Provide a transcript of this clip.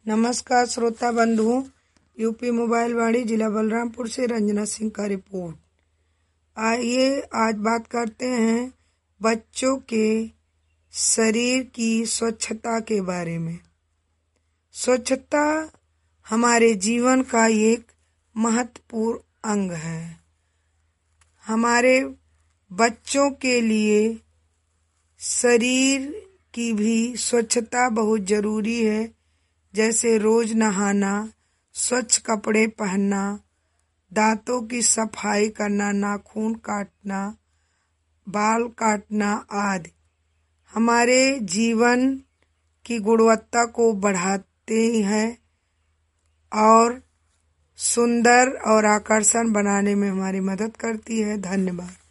नमस्कार श्रोता बंधुओं, यूपी मोबाइल वाणी जिला बलरामपुर से रंजना सिंह का रिपोर्ट। आइए आज बात करते हैं बच्चों के शरीर की स्वच्छता के बारे में। स्वच्छता हमारे जीवन का एक महत्वपूर्ण अंग है। हमारे बच्चों के लिए शरीर की भी स्वच्छता बहुत जरूरी है, जैसे रोज नहाना, स्वच्छ कपड़े पहनना, दांतों की सफाई करना, नाखून काटना, बाल काटना आदि हमारे जीवन की गुणवत्ता को बढ़ाते हैं और सुंदर और आकर्षण बनाने में हमारी मदद करती है। धन्यवाद।